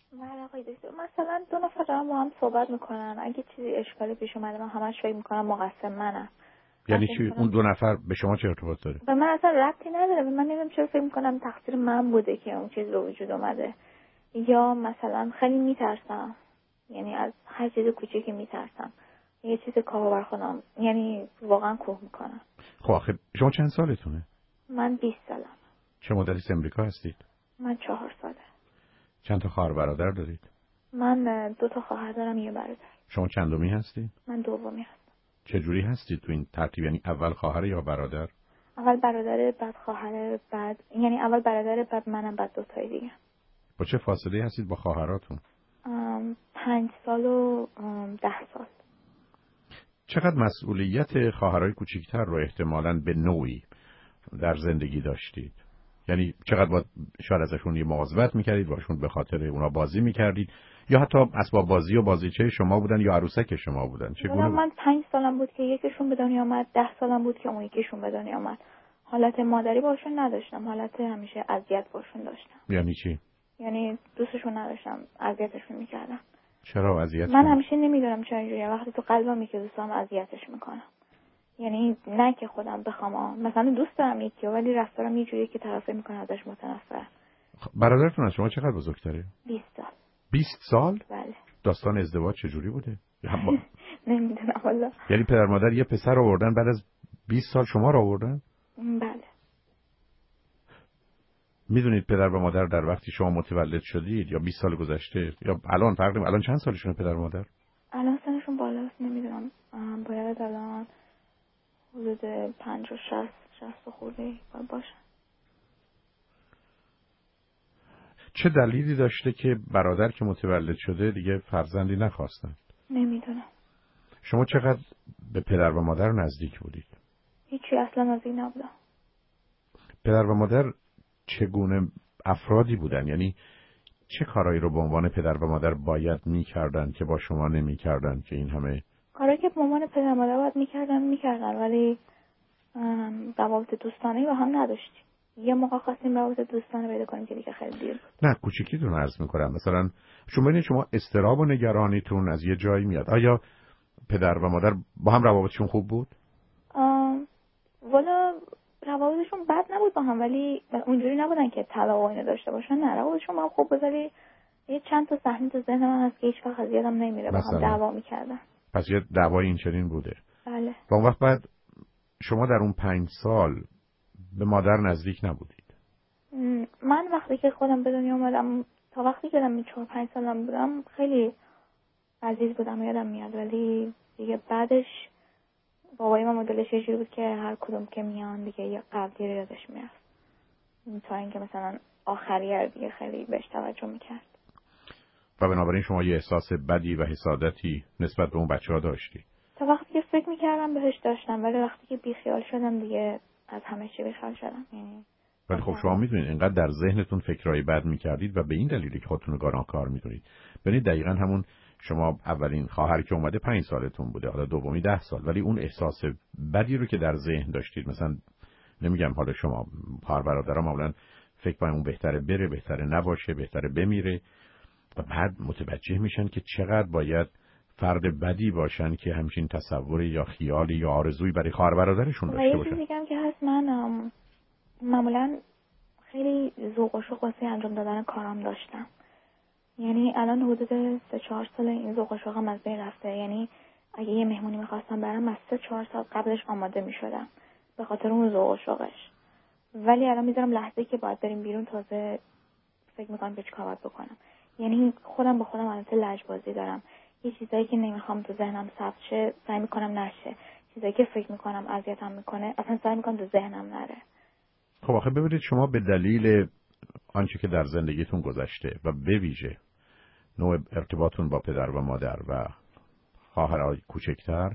بله آقای دکتر، مثلا دو نفر دارن با هم صحبت میکنن، اگه چیزی اشکالی پیش اومده من همش فکر میکنم مقصر منم. یعنی چی؟ اون دو نفر به شما چه ارتباط داره؟ به من اصلا ربطی نداره. من نمیدونم چرا فکر میکنم تقصیر من بوده که اون چیز به وجود اومده، یا مثلا خیلی میترسم، یعنی از هر چیز کوچیکی میترسم، یه چیز کارو بر خودم یعنی واقعا کوه میکنم. خب آخه شما چند سالتونه؟ من 20 سالم. چه مدتی امریکا هستید؟ من 4 ساله. چند تا خواهر برادر دارید؟ من 2 تا خواهر دارم، یه برادر. شما چندمی هستید؟ من دومی هستم. چه جوری هستید تو این ترتیب؟ یعنی اول خواهر یا برادر؟ اول برادر، بعد خواهر، بعد یعنی اول برادر، بعد منم، بعد 2 تای دیگه. با چه فاصله هستید با خواهراتون؟ 5 سال و 10 سال. چقدر مسئولیت خواهرای کوچیکتر رو احتمالاً به نوعی در زندگی داشتید؟ یعنی چقدر باید شاید ازشون یه مواظبت میکردید، باشون به خاطر اونا بازی میکردید، یا حتی اسباب بازی و بازیچه شما بودن یا عروسک شما بودن؟ چگونه بود؟ من 5 سالم بود که یکیشون به دنیا آمد، 10 سالم بود که اون یکیشون به دنیا آمد. حالت مادری باشون نداشتم، حالت همیشه اذیت باشون داشتم. یعنی چی؟ یعنی دوستشون نداشتم، اذیتشون میکردم. چرا اذیت؟ من همیشه نمیدونم چرا اینجوریه، وقتی تو قلبم که دوستام اذیتش میکنم. یعنی نه که خودم بخوام، مثلا دوست دارم یکی ولی رفتارم یه جوریه که طرفه میکنه ازش متنفرم. برادرتون از شما چقدر بزرگتره؟ 20 سال. 20 سال؟ بله. داستان ازدواج چجوری بوده؟ نمیدونم والا. یعنی پدر مادر یه پسر آوردن بعد از 20 سال شما رو آوردن؟ بله. میدونید پدر و مادر در وقتی شما متولد شدید یا 20 سال گذشته یا الان فرق نمی‌کنه، الان چند سالشونه پدر و مادر؟ الان سنشون بالاست، نمیدونم، باید الان حدود 50 60 خورده باشن. چه دلیلی داشته که برادر که متولد شده دیگه فرزندی نخواستن؟ نمیدونم. شما چقدر به پدر و مادر نزدیک بودید؟ هیچی، اصلا نزدیک نبودم. پدر و مادر چگونه افرادی بودن؟ یعنی چه کارایی رو به عنوان پدر و مادر باید میکردن که با شما نمیکردن که این همه کارایی که به عنوان پدر و مادر باید میکردن ولی روابط دوستانه با هم نداشتیم. یه موقع خواستیم روابط دوستانه پیدا کنیم که دیگه خیلی دیر بود. نه کوچیکیتون عرض میکنم، مثلا شما اضطراب و نگرانیتون از یه جایی میاد. آیا پدر و مادر با هم روابطشون خوب بود؟ والا روابطشون بد نبود با هم، ولی اونجوری نبودن که طلاق و اینو داشته باشن. نه، روابطشون با هم خوب بود، ولی یه چند تا صحنه تو ذهن من هست که هیچ وقت از یادم نمیره با هم دعوا میکردن. پس یه دعوای این چنین بوده؟ بله. و اون وقت بعد شما در اون 5 سال به مادر نزدیک نبودید؟ من وقتی که خودم به دنیا اومدم تا وقتی که من 4-5 سالم بودم خیلی عزیز بودم، یادم میاد، ولی دیگه بعدش بابای من مدلش یه جوری بود که هر کدوم که میان دیگه یه قبلی رو یادش میرفت، تا اینکه مثلا آخریه دیگه خیلی بهش توجه میکرد. و بنابراین شما یه احساس بدی و حسادتی نسبت به اون بچه‌ها داشتی؟ تا وقتی که فکر میکردم بهش داشتم، ولی وقتی که بیخیال شدم دیگه از همه چی بیخیال شدم. یعنی ولی خب شما میدونید اینقدر در ذهنتون فکرای بد میکردید و به این دلیلی که خودتون رو گناهکار میدونید. ببینید دقیقاً همون شما اولین خواهر که اومده 5 سالتون بوده، حالا دومی 10 سال، ولی اون احساس بدی رو که در ذهن داشتید، مثلا نمیگم حالا شما خواهر برادرها معمولاً فکر کنن اون بهتره بره، بهتره نباشه، بهتره بمیره، و بعد متوجه میشن که چقدر باید فرد بدی باشن که همچین تصوری یا خیالی یا آرزویی برای خواهر برادرشون داشته باشن. و یه چیزی که هست، من معمولاً خیلی ذوق و شوق واسه انجام دادن کارام داشتم. یعنی الان حدود 3-4 سال این ذوق و شوقم از بین رفته. یعنی اگه یه مهمونی می‌خواستم برم از 3-4 سال قبلش آماده می‌شدم به خاطر اون ذوق و شوقش. ولی الان میذارم لحظه‌ای که باید بریم بیرون تازه فکر می‌کنم که چیکار باید بکنم. یعنی خودم با خودم البته لجبازی دارم. یه چیزایی که نمیخوام تو ذهنم ثبت شه سعی می‌کنم نشه. چیزایی که فکر می‌کنم اذیتم می‌کنه اصلا سعی می‌کنم تو ذهنم نره. خب آخه ببینید شما به دلیل آنچه که در زندگیتون گذشته و به ویژه نوع ارتباطتون با پدر و مادر و خواهرای کوچکتر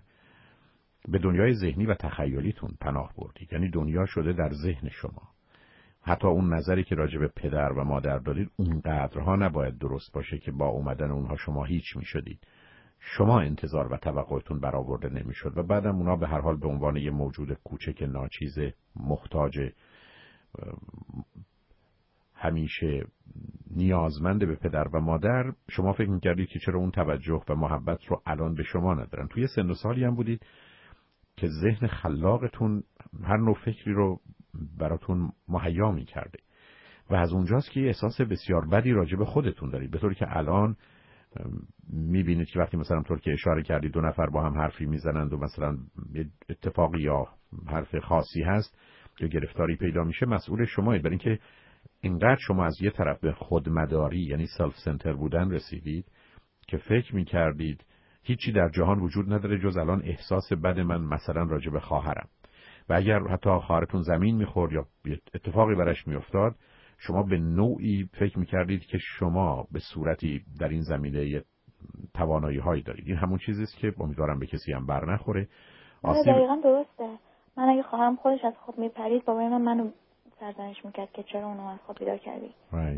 به دنیای ذهنی و تخیلیتون پناه بردید. یعنی دنیا شده در ذهن شما. حتی اون نظری که راجع به پدر و مادر دارید اونقدرها نباید درست باشه که با اومدن اونها شما هیچ میشدید. شما انتظار و توقعتون برآورده نمیشد و بعدم اونا به هر حال به عنوان یه موجود کوچک ناچیز محتاج همیشه نیازمند به پدر و مادر، شما فکر می‌کردید که چرا اون توجه و محبت رو الان به شما ندارن. توی سن و سالی هم بودید که ذهن خلاقتون هر نوع فکری رو براتون مهیا می‌کرده و از اونجاست که احساس بسیار بدی راجع به خودتون دارید، به طوری که الان می‌بینید که وقتی مثلا طور که اشاره کردید دو نفر با هم حرفی میزنند و مثلا اتفاقی یا حرف خاصی هست که گرفتاری پیدا میشه، مسئول شمایید، برای اینکه اینقدر شما از یه طرف به خودمداری یعنی سلف سنتر بودن رسیدید که فکر می‌کردید هیچی در جهان وجود نداره جز الان احساس بد من مثلا راجع به خواهرم، و اگر حتی خواهرتون زمین می‌خورد یا اتفاقی براش می‌افتاد، شما به نوعی فکر می‌کردید که شما به صورتی در این زمینه توانایی‌هایی دارید. این همون چیزی است که امیدوارم به کسی هم بر نخوره. دقیقاً درسته. من اگه خواهرم خودش از خواب میپرید، بابای من منو سرزنش میکرد که چرا اونو از خواب بیدار کردی.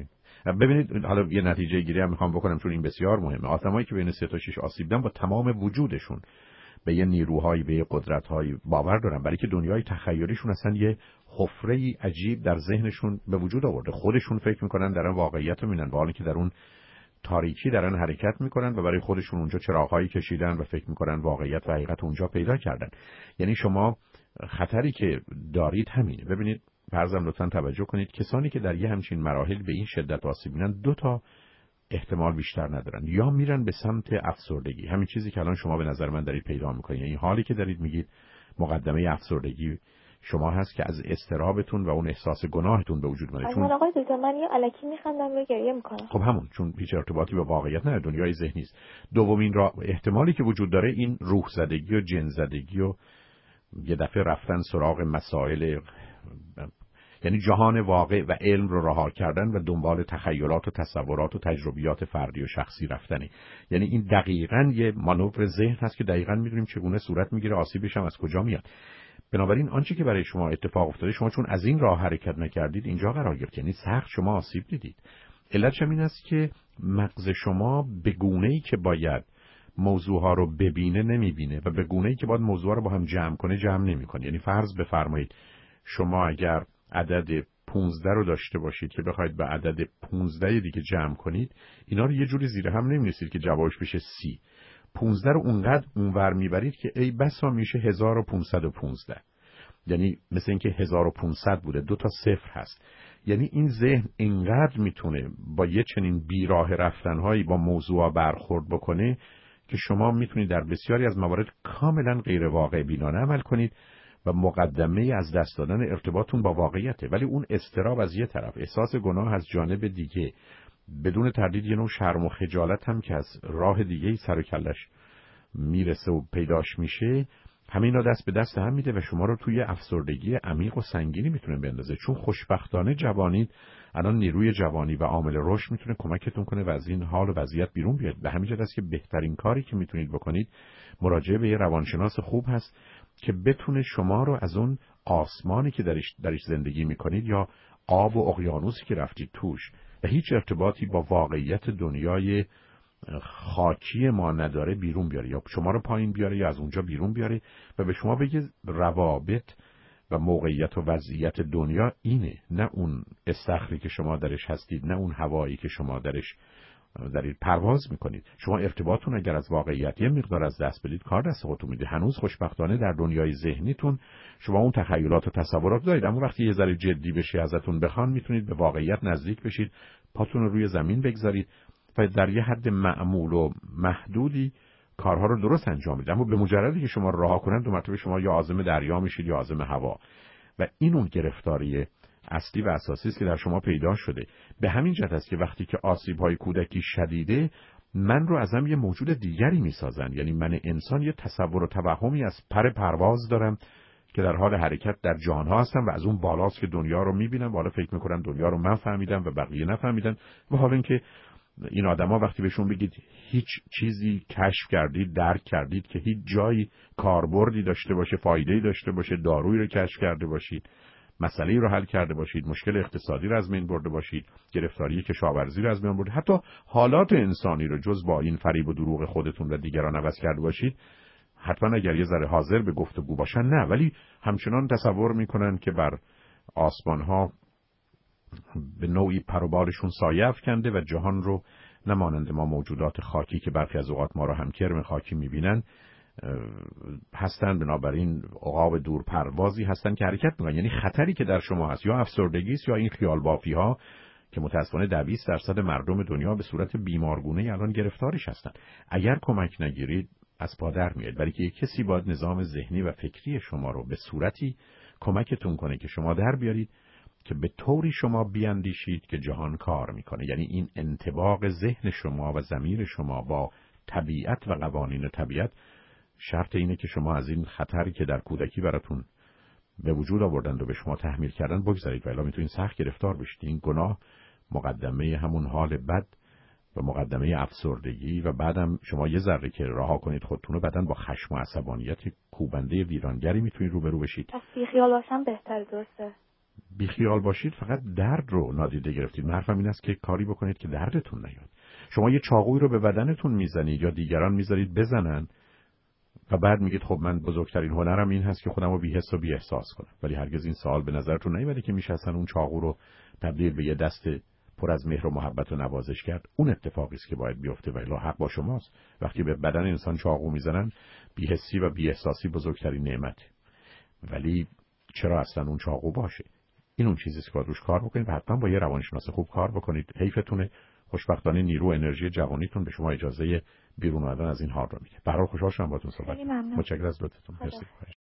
ببینید حالا یه نتیجه گیری هم میخوام بکنم چون این بسیار مهمه. آدمایی که بین 3 تا 6 آسیب دیدن با تمام وجودشون به یه نیروهایی، به یه قدرت‌هایی باور دارن، برای که دنیای تخیلیشون اصلا یه حفره‌ای عجیب در ذهنشون به وجود آورده. خودشون فکر میکنن دارن واقعیت رو میبینن، حالی که در اون تاریکی دارن حرکت میکنن و برای خودشون اونجا چراغ‌هایی کشیدن و فکر میکنن واقعیت و حقیقت اونجا پیدا کردن. یعنی شما خطری که دارید همینه. ببینید فرضاً لطفاً توجه کنید، کسانی که در یه همچین مراحل به این شدت آسیب می‌بینن 2 تا احتمال بیشتر ندارن، یا میرن به سمت افسردگی، همین چیزی که الان شما به نظر من دارید پیدا میکنید، یعنی حالی که دارید میگید مقدمه افسردگی شما هست که از اضطرابتون و اون احساس گناهتون به وجود میاد. چون آقای دکتر من یه الکی میخندم و گریه میکنم. خب همون، چون هیچ ارتباطی با واقعیت نداره، دنیای ذهنی است. دومین احتمالی که وجود داره این روح زدگی و جن زدگی و یه دفعه رفتن سراغ مسائل، یعنی جهان واقع و علم رو رها کردن و دنبال تخیلات و تصورات و تجربیات فردی و شخصی رفتنی. یعنی این دقیقاً یه مانور ذهن هست که دقیقاً میدونیم چگونه صورت میگیره، آسیبش هم از کجا میاد. بنابراین آنچه که برای شما اتفاق افتاده، شما چون از این راه حرکت نکردید اینجا قرار گرفت، یعنی سخت شما آسیب دیدید. علتش این است که مغز شما به گونه‌ای که باید موضوعها رو ببینه نمیبینه و به گونه‌ای که باید موضوعها رو با هم جمع کنه جمع نمیکنه. یعنی فرض بفرمایید شما اگر عدد 15 رو داشته باشید که بخواید به عدد 15 دیگه جمع کنید، اینا رو یه جوری زیر هم نمی‌نویسید که جوابش بشه 30. 15 رو اونقدر اونور میبرید که ای بسا میشه 1515. یعنی مثل اینکه 1500 بوده، 2 تا صفر هست. یعنی این ذهن اینقدر میتونه با یه چنین بیراه رفتنهایی با موضوع برخورد بکنه که شما میتونید در بسیاری از موارد کاملا غیر واقع بینانه عمل کنید و مقدمه از دست دادن ارتباطتون با واقعیته. ولی اون اضطراب از یه طرف، احساس گناه از جانب دیگه، بدون تردید یه نوع شرم و خجالت هم که از راه دیگه سر و کلش میرسه و پیداش میشه، همین را دست به دست هم میده و شما رو توی افسردگی عمیق و سنگینی میتونه بندازه. چون خوشبختانه جوانید الان نیروی جوانی و عامل رشد میتونه کمکتون کنه و از این حال و وضعیت بیرون بیاد. به همین جهت است که بهترین کاری که میتونید بکنید مراجعه به یه روانشناس خوب هست که بتونه شما رو از اون آسمانی که درش زندگی میکنید یا آب و اقیانوسی که رفتید توش و هیچ ارتباطی با واقعیت دنیای خاکی ما نداره بیرون بیاره، یا شما رو پایین بیاره یا از اونجا بیرون بیاره و به شما بگه روابط و موقعیت و وضعیت دنیا اینه، نه اون استخری که شما درش هستید، نه اون هوایی که شما درش دارید پرواز میکنید. شما ارتباطتون اگر از واقعیت یه مقدار از دست بدید کار دست خودتون میده. هنوز خوشبختانه در دنیای ذهنیتون شما اون تخیلات و تصورات دارید، اما وقتی یه ذره جدی بشه ازتون بخوان میتونید به واقعیت نزدیک بشید، پاتون رو روی زمین بگذارید و در یه حد معمول و محدودی کارها رو درست انجام بدید. اما به مجردی که شما رها کنن، دو مرتبه شما یا عازم دریا میشید یا عازم هوا و این اون گرفتاری اصلی و اساسی است که در شما پیدا شده. به همین جهت است که وقتی که آسیب‌های کودکی شدیده، من رو ازم یه موجود دیگری میسازن. یعنی من انسان یه تصور و توهمی از پرواز دارم که در حال حرکت در جهان‌ها هستم و از اون بالاست که دنیا رو میبینم و حالا فکر میکنم دنیا رو من فهمیدم و بقیه نفهمیدن. و حالا اینکه این آدما وقتی بهشون بگید هیچ چیزی کشف کردید، درک کردید که هیچ جایی کاربردی داشته باشه، فایده‌ای داشته باشه، دارویی رو کشف کرده باشید، مسئله‌ای رو حل کرده باشید، مشکل اقتصادی رو از بین برده باشید، گرفتاری کشاورزی رو از بین برده، حتی حالات انسانی رو جز با این فریب و دروغ خودتون و دیگران عوض کرده باشید، حتما اگر یه ذره حاضر به گفتگو باشن نه، ولی همچنان تصور میکنن که بر آسمان‌ها به نوعی پر و بالشون سایه افکنده و جهان رو نمانند ما موجودات خاکی که برخی از اوقات ما رو هم کرم خاکی میبینن هستن. بنابراین عقاب دور پروازی هستن که حرکت میکنن. یعنی خطری که در شما هست یا افسردگی است یا این خیال بافی ها که متاسفانه 20% مردم دنیا به صورت بیمارگونه الان گرفتارش هستن. اگر کمک نگیرید از پا در میاد، برای که کسی باید نظام ذهنی و فکری شما رو به صورتی کمکتون کنه که شما در بیارید که به طوری شما بیاندیشید که جهان کار میکنه. یعنی این انطباق ذهن شما و ضمیر شما با طبیعت و قوانین طبیعت شرط اینه که شما از این خطری که در کودکی براتون به وجود آوردند و به شما تحمیل کردن بگذارید، ولی میتونید سخت گرفتار بشید. این گناه مقدمه همون حال بد و مقدمه افسردگی و بعدم شما یه ذره که رها کنید خودتون رو بعدن با خشم و عصبانیت کوبنده ویرانگری میتونید روبرو بشید. پس بیخیال باشم بهتر، درسته؟ بیخیال باشید فقط درد رو نادیده گرفتید. من حرفم این است که کاری بکنید که دردتون نیاد. شما یه چاقویی رو به بدنتون میزنید یا دیگران میذارید بزنن و بعد میگید خب من بزرگترین هنرم این هست که خودم رو بی‌حس و بی‌احساس کنم. ولی هرگز این سوال به نظرتون نیومده که میشه اصلا اون چاقو رو تبدیل به یه دست پر از مهر و محبت و نوازش کرد؟ اون اتفاقی است که باید بیفته و الا حق با شماست. وقتی به بدن انسان چاقو میزنن بی‌حسی و بی‌احساسی بزرگترین نعمته. ولی چرا اصلا اون چاقو باشه؟ این اون چیزیه که باید روش کار بکنید و حتما با یه روانشناس خوب کار بکنید. حیفتونه. خوشبختانه نیرو انرژی جوانیتون به شما اجازه بیرون اومدن از این حال رو میده. برای خوشحال شدم باهاتون صحبت کردم. متشکرم از لطفتون. مرسی.